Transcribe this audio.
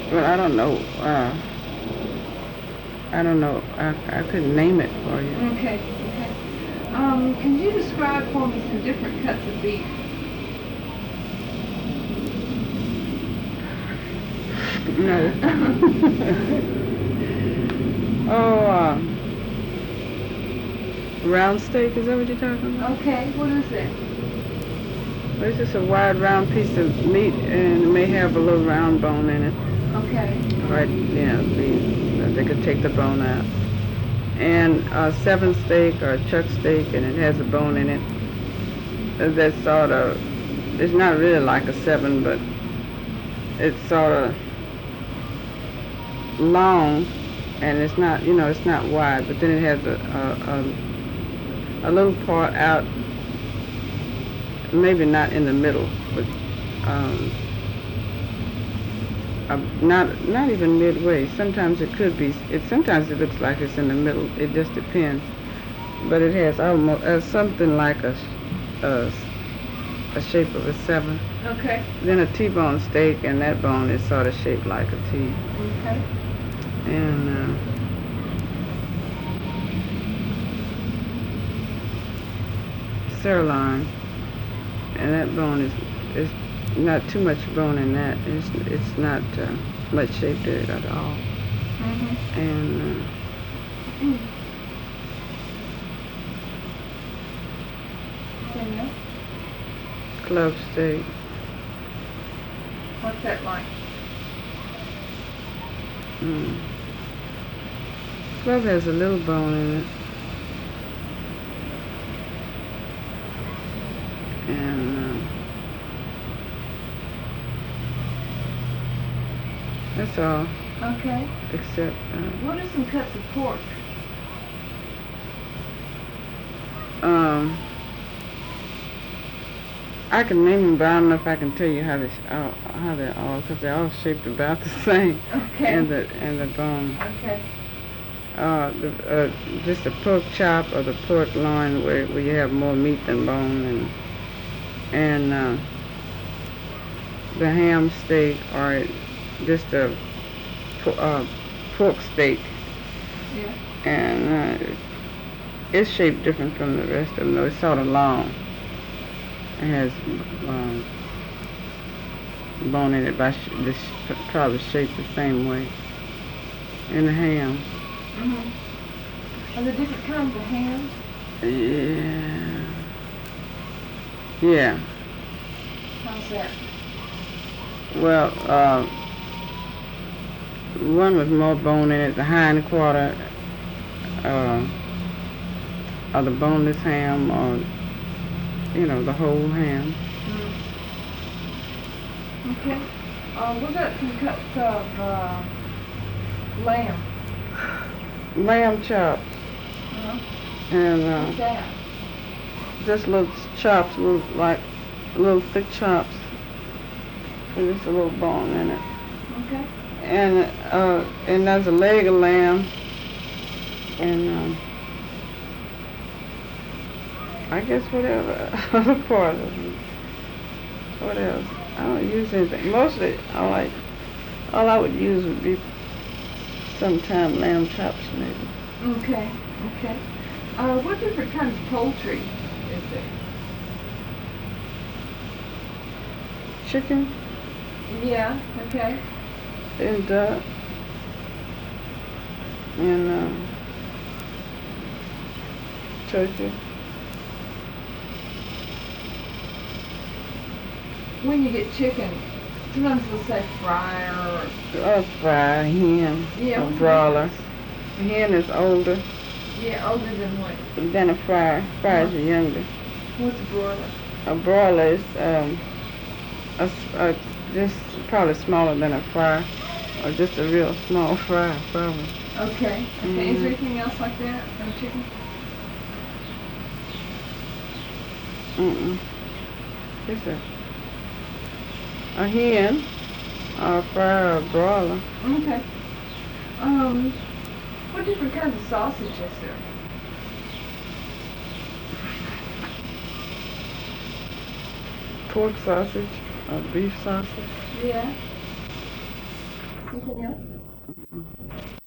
But I don't know. I don't know. I couldn't name it for you. Okay, okay. Can you describe for me some different cuts of beef? No. Oh, round steak, is that what you're talking about? Okay, what is it? Well, it's just a wide round piece of meat and it may have a little round bone in it. Okay. Right, yeah, they could take the bone out. And a seven steak or a chuck steak and it has a bone in it. That's sort of, it's not really like a seven, but it's sort of long and it's not, it's not wide, but then it has a little part out, maybe not in the middle, but not even midway. Sometimes it could be. Sometimes it looks like it's in the middle. It just depends. But it has almost something like a shape of a seven. Okay. Then a T-bone steak, and that bone is sort of shaped like a T. Okay. And sirloin, and that bone is not too much bone in that. It's not much shape to it at all. Mm-hmm. And club steak. What's that like? Club has a little bone in it. And that's all. Okay. Except. What are some cuts of pork? I can name them, but I don't know if I can tell you how they're all, because they're all shaped about the same. Okay. And the bone. Okay. Just the pork chop or the pork loin where you have more meat than bone, and the ham steak or just a pork steak. Yeah. And it's shaped different from the rest of them, though. It's sort of long. It has bone in it, but this probably shaped the same way. And the ham. Mm-hmm. Are there different kinds of ham? Yeah. How's that? Well, one with more bone in it, the hind quarter, or the boneless ham, or the whole ham. Okay. What about some cuts of lamb? Lamb chops. And what's that? just little chops, little thick chops, with just a little bone in it. Okay. And there's a leg of lamb, and I guess whatever other part of it. What else? I don't use anything. Mostly, all I would use would be sometime lamb chops, maybe. Okay. Okay. What different kinds of poultry is there? Chicken. Yeah. Okay. And duck. And turkey. When you get chicken, sometimes they'll say fryer or... Fry, hen, Yeah. a broiler. A hen is older Yeah, older than what? than a fry. Fries are younger. What's a broiler? A broiler is just probably smaller than a fry, or just a real small fry, probably. Okay. Okay. Is there anything else like that on chicken? It's a hen, or a fry, or a broiler. Okay. What different kinds of sausage is there? Pork sausage, or beef sausage. Yeah. Anything else?